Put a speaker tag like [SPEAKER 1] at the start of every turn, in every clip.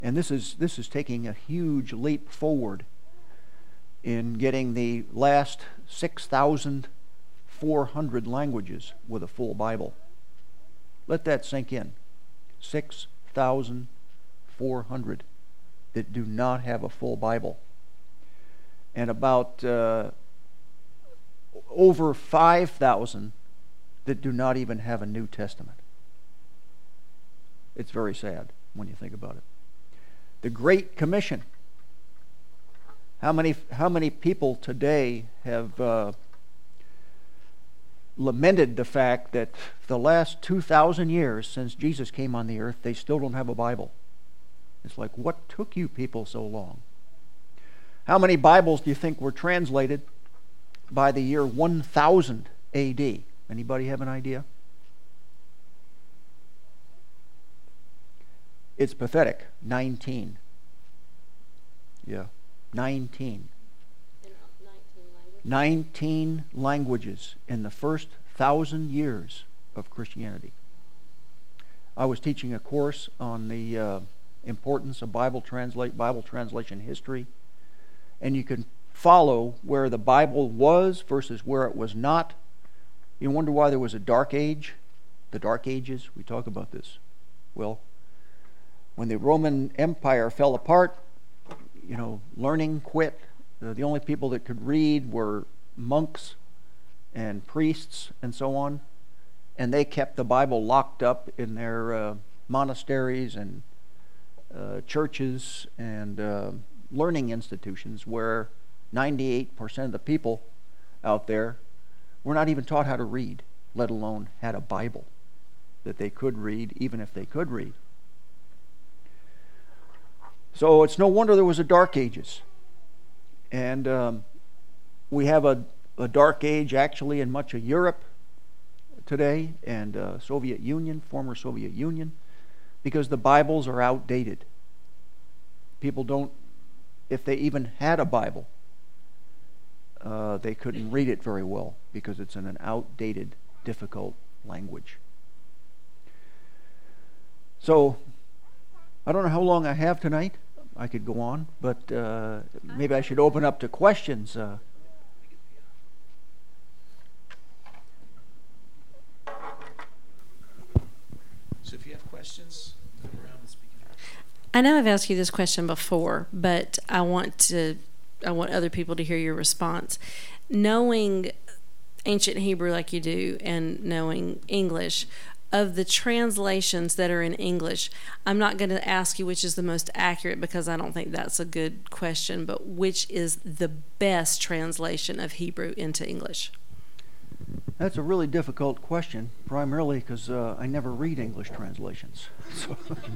[SPEAKER 1] And this is taking a huge leap forward in getting the last 6,400 languages with a full Bible. Let that sink in. 6,400 that do not have a full Bible. And about over 5,000 that do not even have a New Testament. It's very sad when you think about it. The Great Commission. How many people today have lamented the fact that the last 2,000 years since Jesus came on the earth, they still don't have a Bible? It's like, what took you people so long? How many Bibles do you think were translated by the year 1000 A.D.? Anybody have an idea? It's pathetic. 19. Yeah, 19. 19 languages in the first 1,000 years of Christianity. I was teaching a course on the importance of Bible translation history, and you can follow where the Bible was versus where it was not. You wonder why there was a dark age? The Dark Ages, we talk about this. Well, when the Roman Empire fell apart, learning quit. The only people that could read were monks and priests and so on. And they kept the Bible locked up in their monasteries and churches and learning institutions where 98% of the people out there were not even taught how to read, let alone had a Bible that they could read, even if they could read. So it's no wonder there was a Dark Ages. And we have a Dark Age actually in much of Europe today, and Soviet Union, former Soviet Union, because the Bibles are outdated. People don't, if they even had a Bible, they couldn't read it very well because it's in an outdated, difficult language. So, I don't know how long I have tonight. I could go on, but maybe I should open up to questions.
[SPEAKER 2] So if you have questions, come around and speak.
[SPEAKER 3] I know I've asked you this question before, but I want other people to hear your response. Knowing ancient Hebrew like you do and knowing English, of the translations that are in English, I'm not going to ask you which is the most accurate because I don't think that's a good question, but which is the best translation of Hebrew into English?
[SPEAKER 1] That's a really difficult question, primarily because I never read English translations. So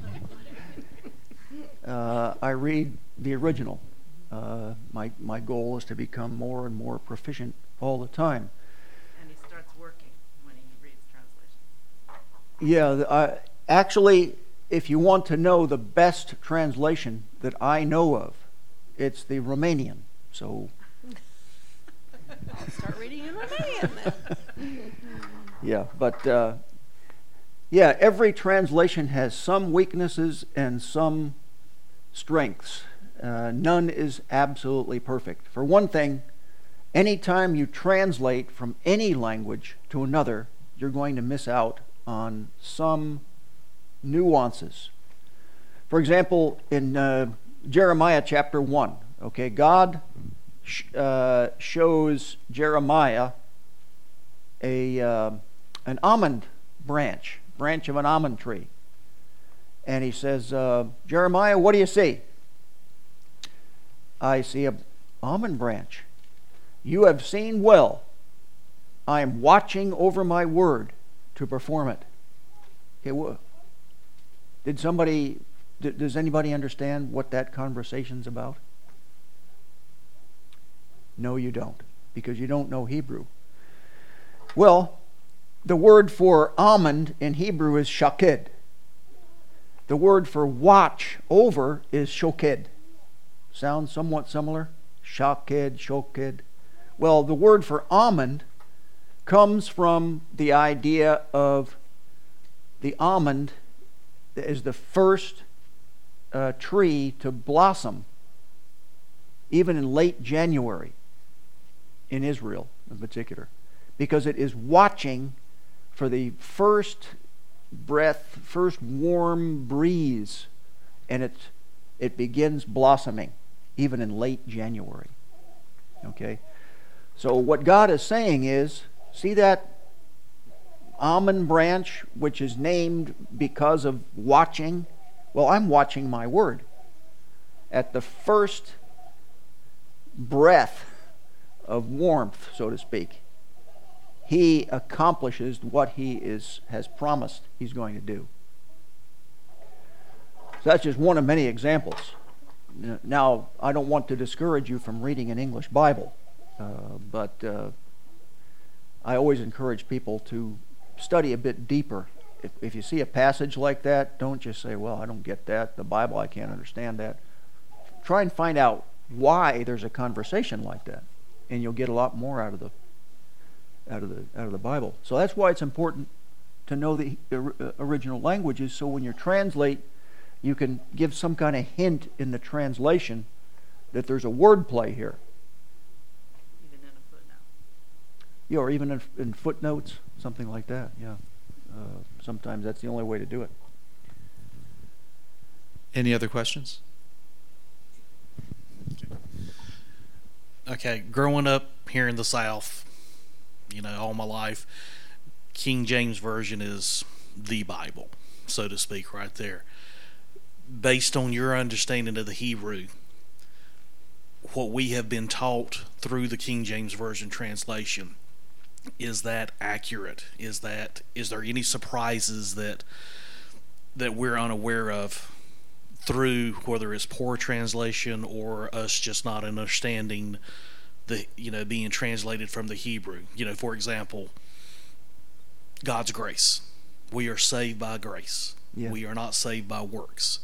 [SPEAKER 1] I read the original. My goal is to become more and more proficient all the time.
[SPEAKER 4] And he starts working when he reads translations.
[SPEAKER 1] Yeah, actually, if you want to know the best translation that I know of, it's the Romanian. So
[SPEAKER 3] I'll start reading in Romanian then.
[SPEAKER 1] Yeah, but every translation has some weaknesses and some strengths. None is absolutely perfect. For one thing, anytime you translate from any language to another, you're going to miss out on some nuances. For example, in Jeremiah chapter 1, God shows Jeremiah an almond branch of an almond tree. And he says, Jeremiah, what do you see? I see an almond branch. You have seen well. I am watching over my word to perform it. Okay, does anybody understand what that conversation's about? No, you don't, because you don't know Hebrew. Well, the word for almond in Hebrew is shaked. The word for watch over is shoked. Sounds somewhat similar? Shoked. Well, the word for almond comes from the idea of the almond is the first tree to blossom even in late January in Israel in particular, because it is watching for the first breath, first warm breeze, and it begins blossoming even in late January. Okay? So what God is saying is, see that almond branch which is named because of watching? Well, I'm watching my word. At the first breath of warmth, so to speak, he accomplishes what he has promised he's going to do. So that's just one of many examples. Now, I don't want to discourage you from reading an English Bible, but I always encourage people to study a bit deeper. If you see a passage like that, don't just say, well, I don't get that. The Bible, I can't understand that. Try and find out why there's a conversation like that, and you'll get a lot more out of the Bible. So that's why it's important to know the original languages, so when you translate, you can give some kind of hint in the translation that there's a word play here.
[SPEAKER 4] Even in a footnote.
[SPEAKER 1] Yeah, or even in footnotes, something like that, yeah. Sometimes that's the only way to do it.
[SPEAKER 2] Any other questions?
[SPEAKER 5] Okay, growing up here in the South, all my life, King James Version is the Bible, so to speak, right there. Based on your understanding of the Hebrew, what we have been taught through the King James Version translation, is that accurate? Is there any surprises that we're unaware of through whether it's poor translation or us just not understanding the being translated from the Hebrew? For example, God's grace. We are saved by grace.
[SPEAKER 1] Yeah.
[SPEAKER 5] We are not saved by works.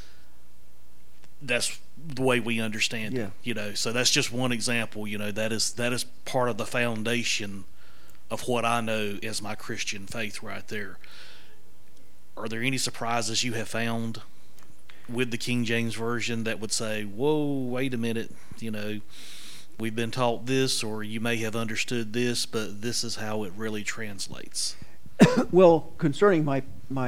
[SPEAKER 5] That's the way we understand it. So that's just one example. That is part of the foundation of what I know as my Christian faith right there. Are there any surprises you have found with the King James Version that would say, whoa, wait a minute, we've been taught this, or you may have understood this, but this is how it really translates?
[SPEAKER 1] Well, concerning my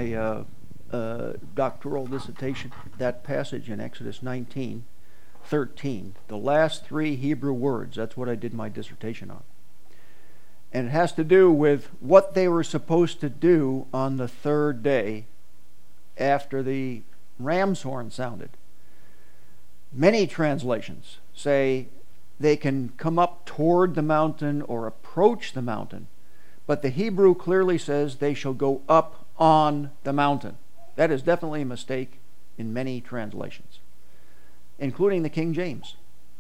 [SPEAKER 1] doctoral dissertation, that passage in Exodus 19:13, the last three Hebrew words, that's what I did my dissertation on. And it has to do with what they were supposed to do on the third day after the ram's horn sounded. Many translations say they can come up toward the mountain or approach the mountain, but the Hebrew clearly says they shall go up on the mountain. That is definitely a mistake in many translations, including the King James.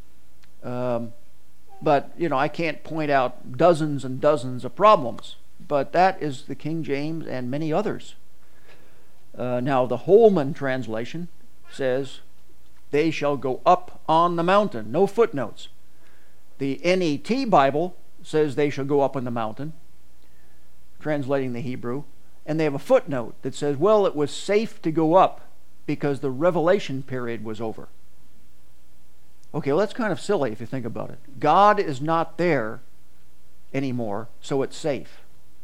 [SPEAKER 1] But, I can't point out dozens and dozens of problems, but that is the King James and many others. Now, the Holman translation says, they shall go up on the mountain. No footnotes. The NET Bible says they shall go up on the mountain, translating the Hebrew. And they have a footnote that says, well, it was safe to go up because the revelation period was over. Okay, well, that's kind of silly if you think about it. God is not there anymore, so it's safe.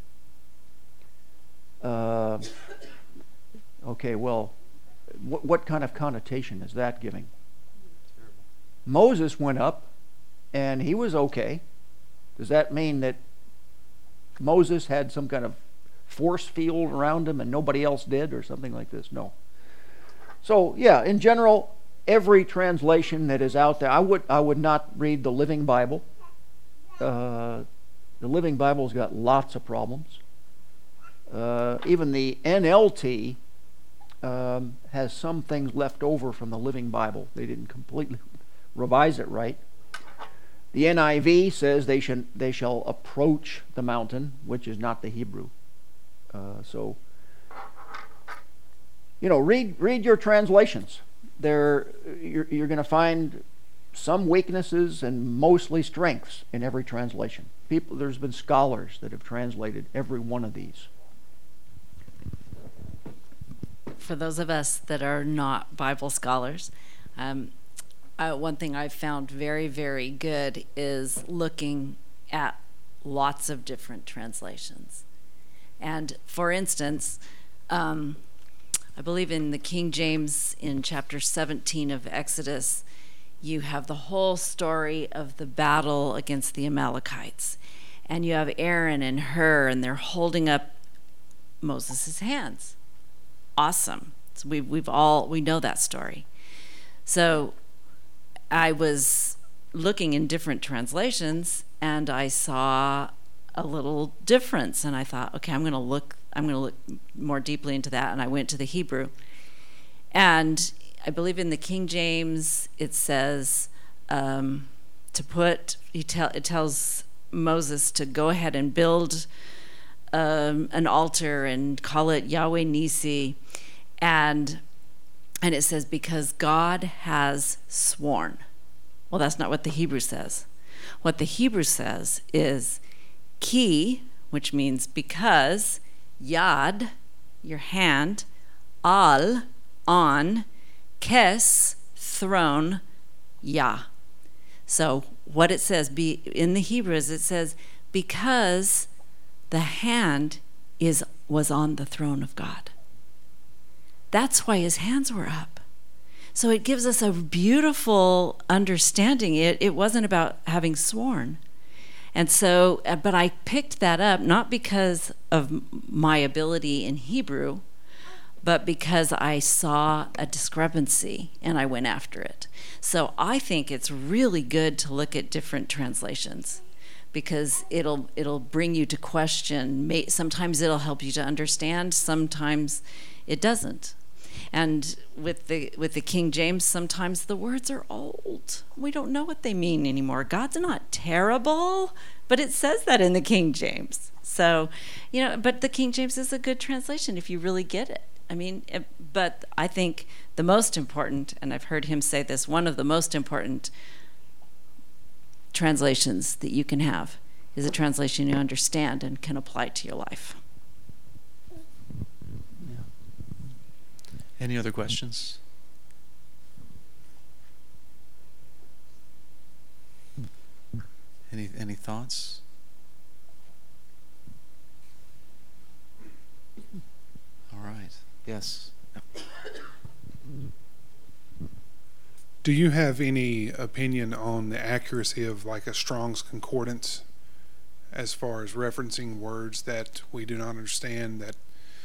[SPEAKER 1] Okay, well, what kind of connotation is that giving?
[SPEAKER 2] Terrible.
[SPEAKER 1] Moses went up, and he was okay. Does that mean that Moses had some kind of force field around him and nobody else did, or something like this? No. So, yeah, in general, every translation that is out there, I would not read the Living Bible. The Living Bible's got lots of problems. Even the NLT has some things left over from the Living Bible. They didn't completely revise it right. The NIV says they shall approach the mountain, which is not the Hebrew. So, read your translations. You're going to find some weaknesses and mostly strengths in every translation. There's been scholars that have translated every one of these.
[SPEAKER 6] for those of us that are not Bible scholars, one thing I've found very, very good is looking at lots of different translations. And for instance, I believe in the King James, in chapter 17 of Exodus, you have the whole story of the battle against the Amalekites. And you have Aaron and Hur, and they're holding up Moses' hands. Awesome. So we know that story. So I was looking in different translations, and I saw a little difference, and I thought, okay, I'm going to look more deeply into that, and I went to the Hebrew. And I believe in the King James it says it tells Moses to go ahead and build an altar and call it Yahweh Nisi, and it says, because God has sworn. Well, that's not what the Hebrew says. What the Hebrew says is ki, which means because, yad, your hand, al, on, kes, throne, yah. So what it says in the Hebrew is it says, because the hand was on the throne of God. That's why his hands were up. So it gives us a beautiful understanding. It wasn't about having sworn. And so, but I picked that up not because of my ability in Hebrew, but because I saw a discrepancy and I went after it. So I think it's really good to look at different translations, because it'll bring you to question. Sometimes it'll help you to understand, sometimes it doesn't. And with the King James, sometimes the words are old. We don't know what they mean anymore. God's not terrible, but it says that in the King James. So, but the King James is a good translation if you really get it. I mean, but I think the most important, and I've heard him say this, one of the most important translations that you can have is a translation you understand and can apply to your life.
[SPEAKER 2] Any other questions? Any thoughts? All right. Yes.
[SPEAKER 7] Do you have any opinion on the accuracy of like a Strong's Concordance as far as referencing words that we do not understand, that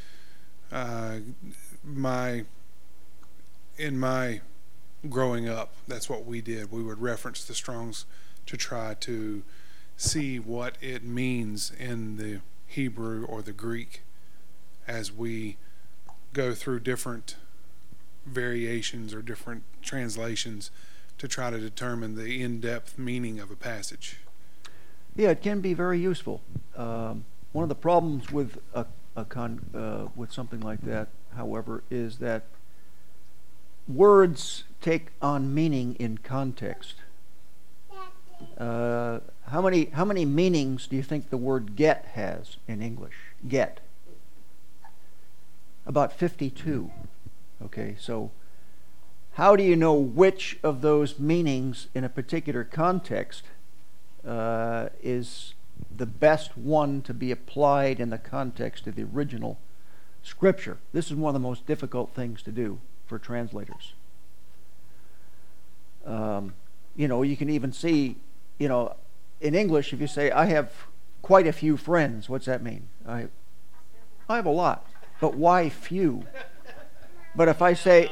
[SPEAKER 7] in my growing up, that's what we did. We would reference the Strong's to try to see what it means in the Hebrew or the Greek as we go through different variations or different translations to try to determine the in-depth meaning of a passage.
[SPEAKER 1] Yeah, it can be very useful. One of the problems with with something like that, however, is that words take on meaning in context. How many meanings do you think the word get has in English? Get. About 52. Okay, so how do you know which of those meanings in a particular context is the best one to be applied in the context of the original scripture? This is one of the most difficult things to do for translators. You can even see, in English, if you say, I have quite a few friends, what's that mean? I have a lot, but why few? But if I say,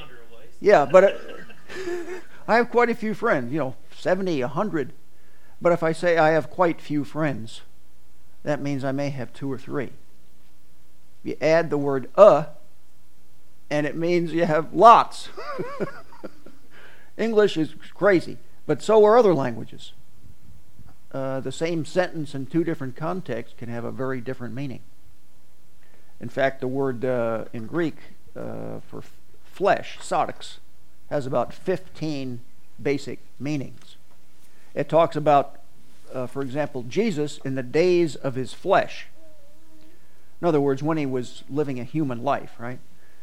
[SPEAKER 1] I have quite a few friends, 70, 100. But if I say I have quite few friends, that means I may have 2 or 3. You add the word and it means you have lots. English is crazy, but so are other languages. The same sentence in 2 different contexts can have a very different meaning. In fact, the word in Greek for flesh, sarx, has about 15 basic meanings. It talks about, for example, Jesus in the days of his flesh. In other words, when he was living a human life, right?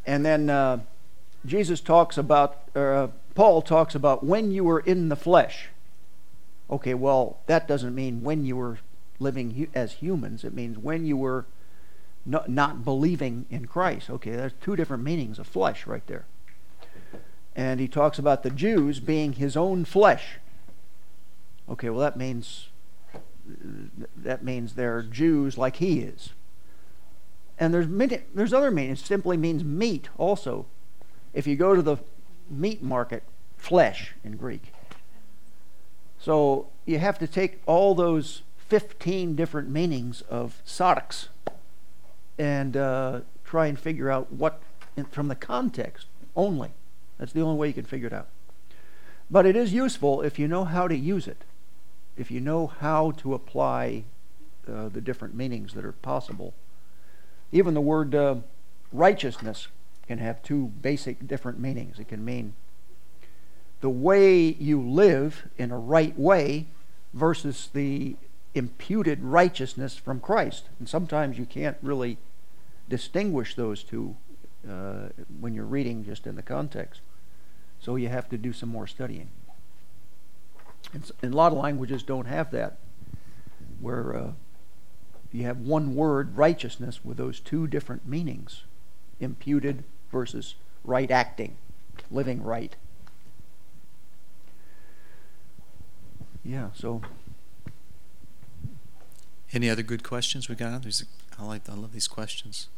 [SPEAKER 1] And then Jesus talks about, Paul talks about when you were in the flesh. Okay, well, that doesn't mean when you were living as humans. It means when you were not believing in Christ. Okay, there's two different meanings of flesh right there. And he talks about the Jews being his own flesh. Okay, well, that means they're Jews like he is. And there's other meanings. It simply means meat also. If you go to the meat market, flesh in Greek. So you have to take all those 15 different meanings of sarx and try and figure out what, from the context only. That's the only way you can figure it out. But it is useful if you know how to use it, if you know how to apply the different meanings that are possible. Even the word righteousness can have two basic different meanings. It can mean the way you live in a right way versus the imputed righteousness from Christ. And sometimes you can't really distinguish those two when you're reading just in the context. So you have to do some more studying. And a lot of languages don't have that, where you have one word, righteousness, with those two different meanings, imputed versus right acting, living right. Yeah, so.
[SPEAKER 8] Any other good questions we got? I love these questions.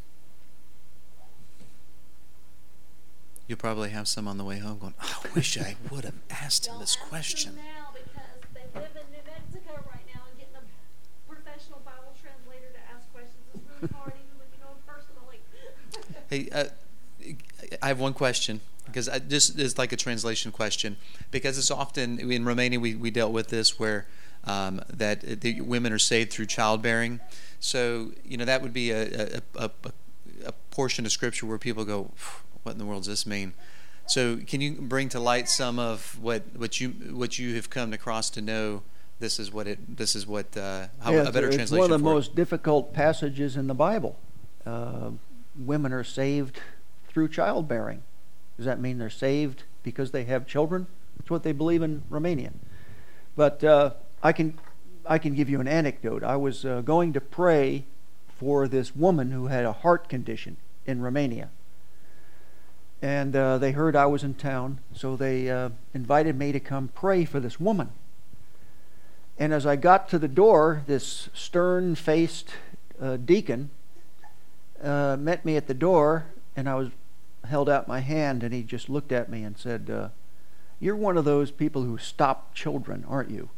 [SPEAKER 8] You'll probably have some on the way home going, I wish I would have asked him this question.
[SPEAKER 9] Don't ask them now because they live in New Mexico right now, and getting a professional Bible translator to ask questions is really hard, even when you know them personally.
[SPEAKER 8] Hey, I have one question, because this is like a translation question, because it's often, in Romania we dealt with this, where that the women are saved through childbearing. So, that would be a portion of Scripture where people go, what in the world does this mean? So can you bring to light some of what you have come across to know? How a better translation.
[SPEAKER 1] It's one of the most difficult passages in the Bible. Women are saved through childbearing. Does that mean they're saved because they have children? That's what they believe in Romania. But I can give you an anecdote. I was going to pray for this woman who had a heart condition in Romania. And they heard I was in town, so they invited me to come pray for this woman. And as I got to the door, this stern-faced deacon met me at the door, and I held out my hand, and he just looked at me and said, "You're one of those people who stop children, aren't you?"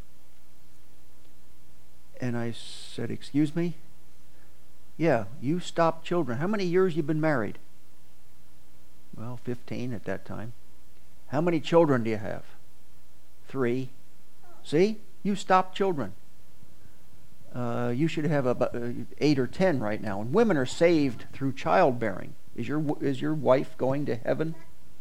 [SPEAKER 1] And I said, "Excuse me?" "Yeah, you stop children. How many years you been married?" "Well, 15 at that time." "How many children do you have?" 3. "See? You stop children. You should have about 8 or 10 right now. And women are saved through childbearing. Is your wife going to heaven?"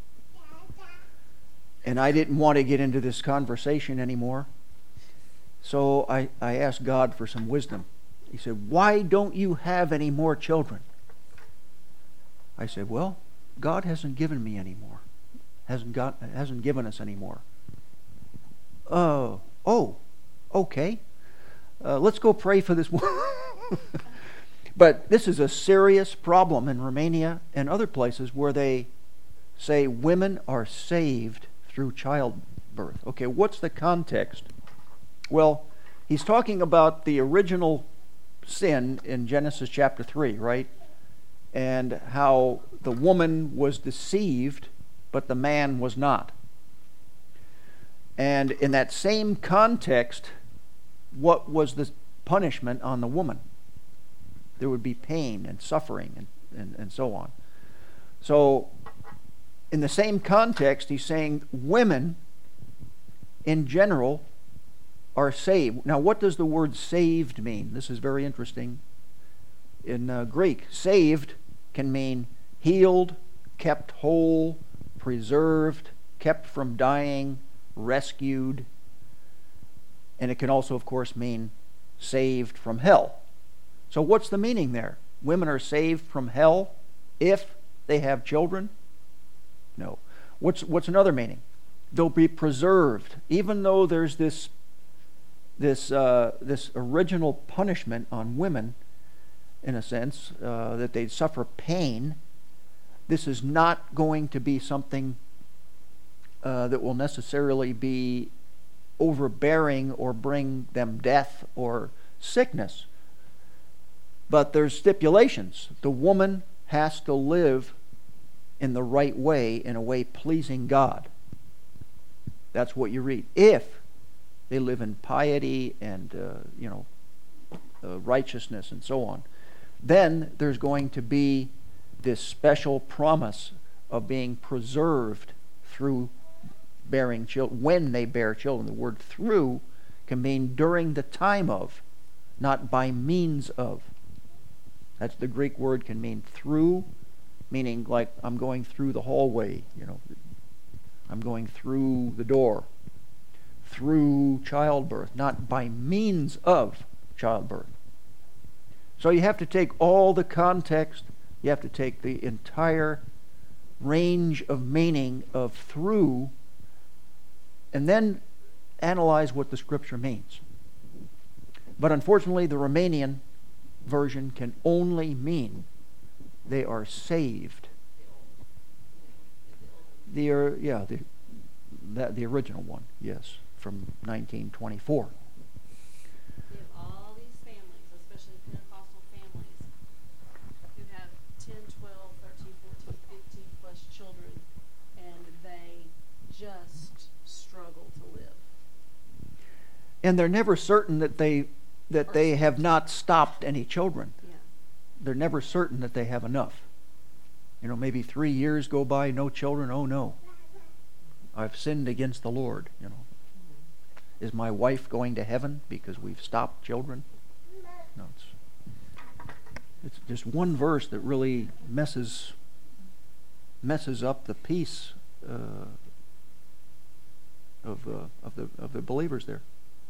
[SPEAKER 1] And I didn't want to get into this conversation anymore. So I asked God for some wisdom. He said, "Why don't you have any more children?" I said, "Well, God hasn't given me any more. Hasn't given us any more." Oh, okay. Let's go pray for this one. But this is a serious problem in Romania and other places where they say women are saved through childbirth. Okay, what's the context? Well, he's talking about the original sin in Genesis chapter 3, right? And how the woman was deceived, but the man was not. And in that same context, what was the punishment on the woman? There would be pain and suffering and so on. So, in the same context, he's saying women, in general, are saved. Now, what does the word saved mean? This is very interesting. In Greek, saved can mean healed, kept whole, preserved, kept from dying, rescued. And it can also, of course, mean saved from hell. So what's the meaning there? Women are saved from hell if they have children? No. What's another meaning? They'll be preserved, even though there's this original punishment on women, in a sense, that they'd suffer pain. This is not going to be something that will necessarily be overbearing or bring them death or sickness. But there's stipulations. The woman has to live in the right way, in a way pleasing God. That's what you read. If they live in piety and righteousness and so on, then there's going to be this special promise of being preserved through bearing children. When they bear children, the word "through" can mean during the time of, not by means of. That's the Greek word, can mean through, meaning like I'm going through the hallway, I'm going through the door, through childbirth, not by means of childbirth. So you have to take all the context, you have to take the entire range of meaning of "through," and then analyze what the scripture means. But unfortunately, the Romanian version can only mean they are saved. The original one, yes, from 1924.
[SPEAKER 3] We have all these families, especially Pentecostal families, who have 10, 12, 13, 14, 15 plus children, and they just struggle to live.
[SPEAKER 1] And they're never certain that they have not stopped any children.
[SPEAKER 3] Yeah.
[SPEAKER 1] They're never certain that they have enough. Maybe 3 years go by, no children. Oh no, I've sinned against the Lord. Is my wife going to heaven because we've stopped children? No, it's just one verse that really messes up the peace of the believers there.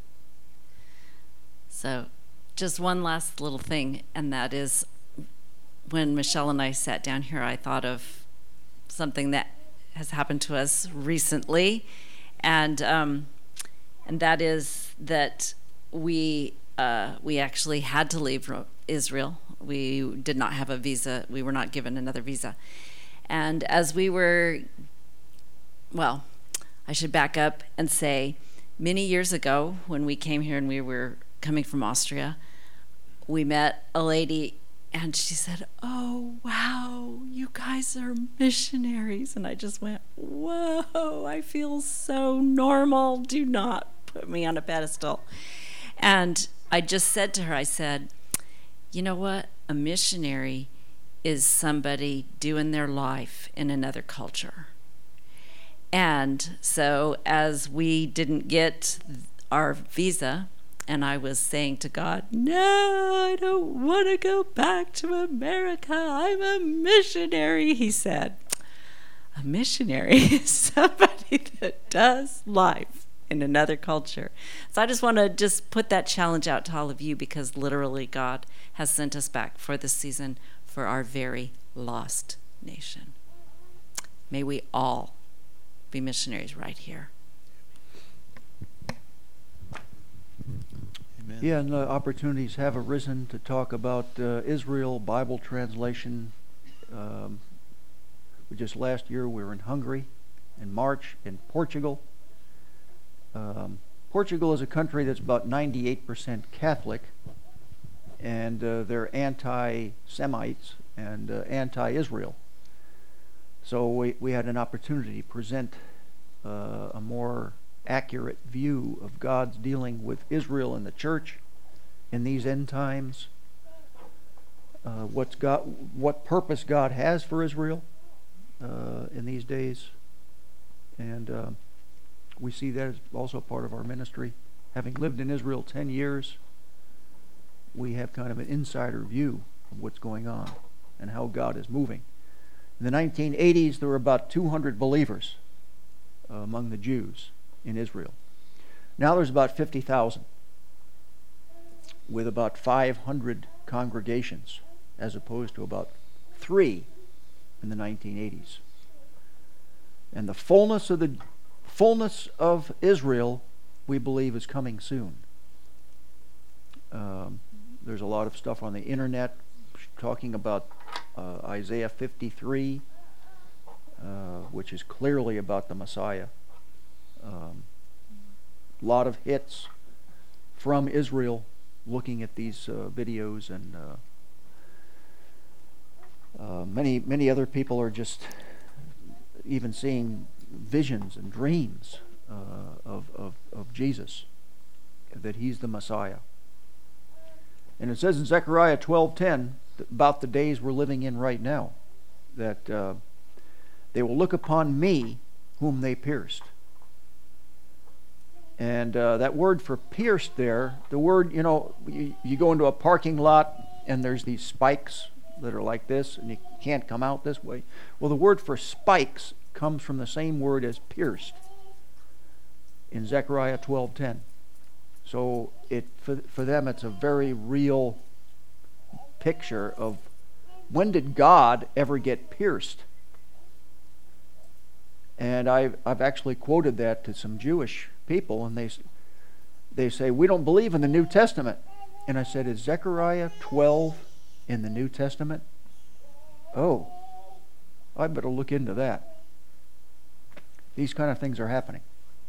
[SPEAKER 6] So, just one last little thing, and that is when Michelle and I sat down here, I thought of something that has happened to us recently, and that is that we actually had to leave Israel. We did not have a visa. We were not given another visa. And as we were, well, I should back up and say, many years ago when we came here and we were coming from Austria, we met a lady and she said, "Oh, wow, you guys are missionaries." And I just went, whoa, I feel so normal. Do not put me on a pedestal. And I just said to her, I said, you know what? A missionary is somebody doing their life in another culture. And so as we didn't get our visa, and I was saying to God, no, I don't want to go back to America. I'm a missionary. He said, a missionary is somebody that does life in another culture. So I just want to put that challenge out to all of you, because literally God has sent us back for this season for our very lost nation. May we all be missionaries right here.
[SPEAKER 8] Amen.
[SPEAKER 1] Yeah, and opportunities have arisen to talk about Israel Bible translation. Just last year we were in Hungary, in March in Portugal. Portugal is a country that's about 98% Catholic, and they're anti-Semites and anti-Israel. So we had an opportunity to present a more accurate view of God's dealing with Israel and the church in these end times. What purpose God has for Israel in these days, and we see that as also part of our ministry. Having lived in Israel 10 years, we have kind of an insider view of what's going on and how God is moving. In the 1980s, there were about 200 believers among the Jews in Israel. Now there's about 50,000, with about 500 congregations, as opposed to about 3 in the 1980s. And the fullness of Israel, we believe, is coming soon. There's a lot of stuff on the internet talking about Isaiah 53, which is clearly about the Messiah. A lot of hits from Israel looking at these videos, and many other people are just even seeing visions and dreams of Jesus, that he's the Messiah. And it says in Zechariah 12:10 about the days we're living in right now, that they will look upon me whom they pierced. And that word for pierced there, the word, you go into a parking lot and there's these spikes that are like this and you can't come out this way. Well, the word for spikes comes from the same word as pierced in Zechariah 12:10. So for them it's a very real picture of when did God ever get pierced? And I've actually quoted that to some Jewish people, and they say, we don't believe in the New Testament. And I said, is Zechariah 12 in the New Testament? Oh, I better look into that. These kind of things are happening.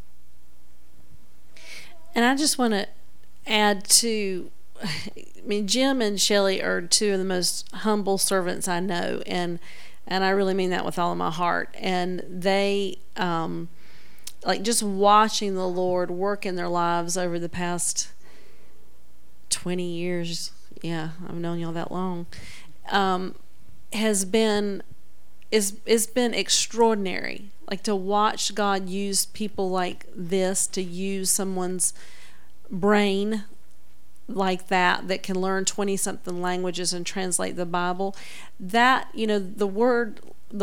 [SPEAKER 3] And I just want to add to, Jim and Shelley are two of the most humble servants I know, and I really mean that with all of my heart. And they, just watching the Lord work in their lives over the past 20 years, I've known y'all that long, has been it's been extraordinary. Like, to watch God use people like this, to use someone's brain like that can learn 20-something languages and translate the Bible. That, the word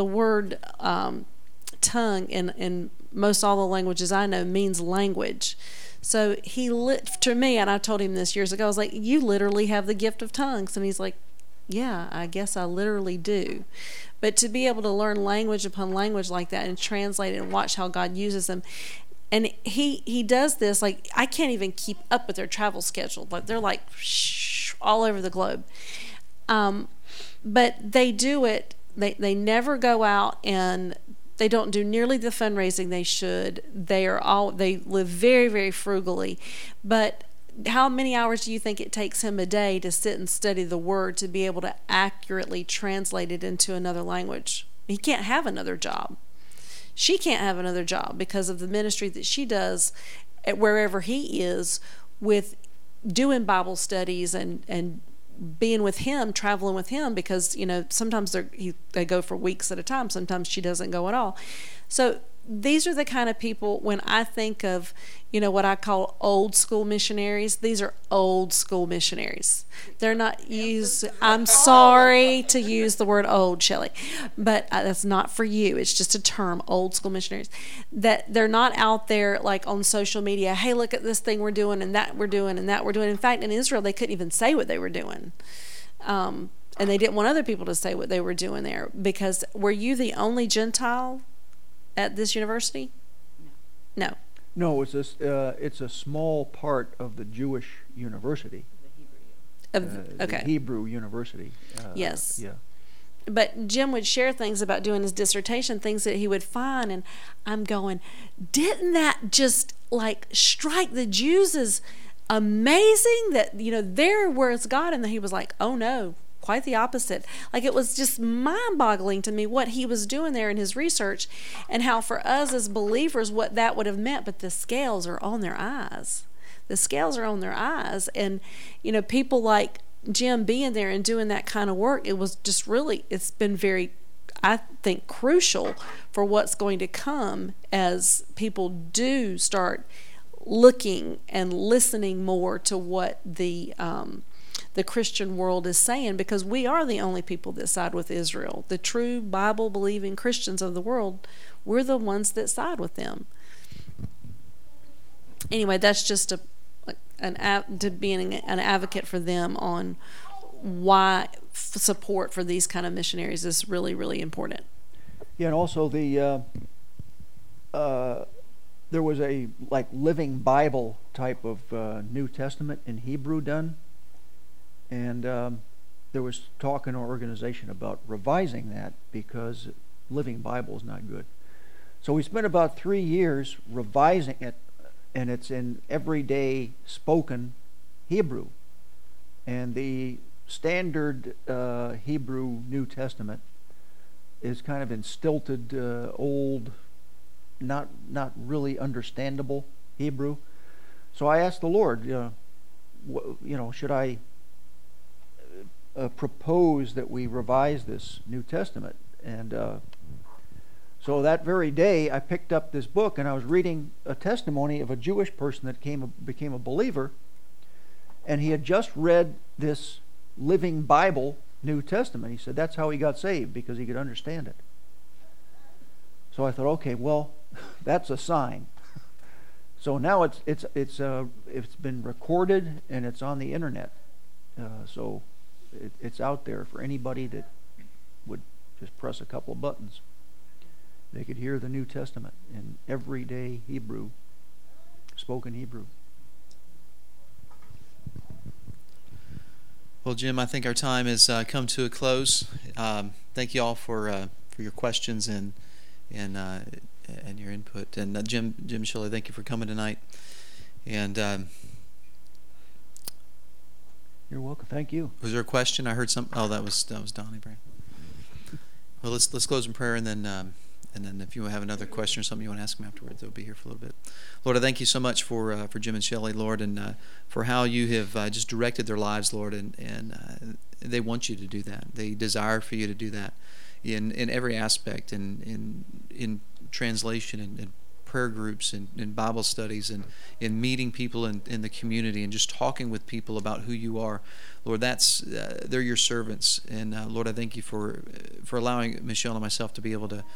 [SPEAKER 3] tongue in most all the languages I know means language. So to me, and I told him this years ago, I was like, you literally have the gift of tongues. And he's like, yeah, I guess I literally do. But to be able to learn language upon language like that and translate it and watch how God uses them. And he does this, like, I can't even keep up with their travel schedule. Like, they're like all over the globe. But they do it. They never go out, and they don't do nearly the fundraising they should. They live very, very frugally. But how many hours do you think it takes him a day to sit and study the Word to be able to accurately translate it into another language? He can't have another job. She can't have another job because of the ministry that she does at wherever he is, with doing Bible studies and being with him, traveling with him, because sometimes they go for weeks at a time. Sometimes she doesn't go at all. So these are the kind of people, when I think of what I call old school missionaries, these are old school missionaries. They're not used, I'm sorry to use the word old, Shelley, but that's not for you. It's just a term, old school missionaries. That they're not out there like on social media, hey, look at this thing we're doing and that we're doing and that we're doing. In fact, in Israel, they couldn't even say what they were doing. And they didn't want other people to say what they were doing there, because were you the only Gentile at this university? No.
[SPEAKER 1] No, it's a small part of the Jewish university. The Hebrew university.
[SPEAKER 3] Yes.
[SPEAKER 1] Yeah.
[SPEAKER 3] But Jim would share things about doing his dissertation, things that he would find, and I'm going, didn't that just like strike the Jews as amazing that there where's God? And then he was like, oh no, quite the opposite. Like, it was just mind-boggling to me what he was doing there in his research, and how for us as believers what that would have meant. But the scales are on their eyes. The scales are on their eyes. And people like Jim being there and doing that kind of work, it was just really, it's been very, I think, crucial for what's going to come as people do start looking and listening more to what the Christian world is saying, because we are the only people that side with Israel. The true Bible-believing Christians of the world, we're the ones that side with them. Anyway, that's just to being an advocate for them on why support for these kind of missionaries is really, really important.
[SPEAKER 1] Yeah, and also there was a like Living Bible type of New Testament in Hebrew done, and there was talk in our organization about revising that because Living Bible is not good. So we spent about 3 years revising it, and it's in everyday spoken Hebrew. And the standard Hebrew New Testament is kind of in stilted, old, not really understandable Hebrew. So I asked the Lord, should I propose that we revise this New Testament? And so that very day, I picked up this book, and I was reading a testimony of a Jewish person that became a believer, and he had just read this Living Bible New Testament. He said that's how he got saved, because he could understand it. So I thought, okay, well, that's a sign. So now it's been recorded and it's on the internet. So it's out there for anybody that would just press a couple of buttons. They could hear the New Testament in everyday Hebrew, spoken Hebrew.
[SPEAKER 8] Well, Jim, I think our time has come to a close. Thank you all for your questions and your input. And Jim Shelley, thank you for coming tonight. And
[SPEAKER 1] you're welcome. Thank you.
[SPEAKER 8] Was there a question? I heard some. Oh, that was Donnie Brown. Well, let's close in prayer, and then if you have another question or something you want to ask them afterwards, they'll be here for a little bit. Lord, I thank you so much for Jim and Shelley, Lord, and for how you have just directed their lives, Lord, and they want you to do that. They desire for you to do that in every aspect, in translation and prayer groups and Bible studies and in meeting people in the community and just talking with people about who you are. Lord, they're your servants, and Lord, I thank you for allowing Michelle and myself to be able to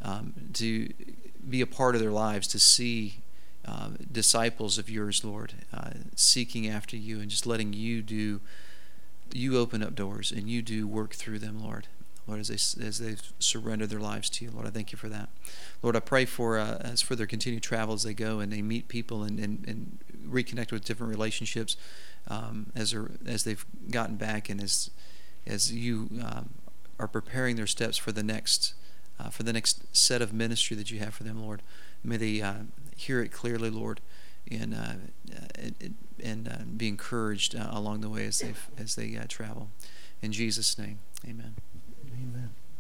[SPEAKER 8] be a part of their lives, to see disciples of yours, Lord, seeking after you and just letting you open up doors and you do work through them, Lord. Lord, as they've surrendered their lives to you, Lord, I thank you for that. Lord, I pray for their continued travel as they go and they meet people and reconnect with different relationships as they've gotten back, and as you are preparing their steps for the next set of ministry that you have for them, Lord. May they hear it clearly, Lord, and be encouraged along the way as they travel. In Jesus' name, amen.
[SPEAKER 1] Amen.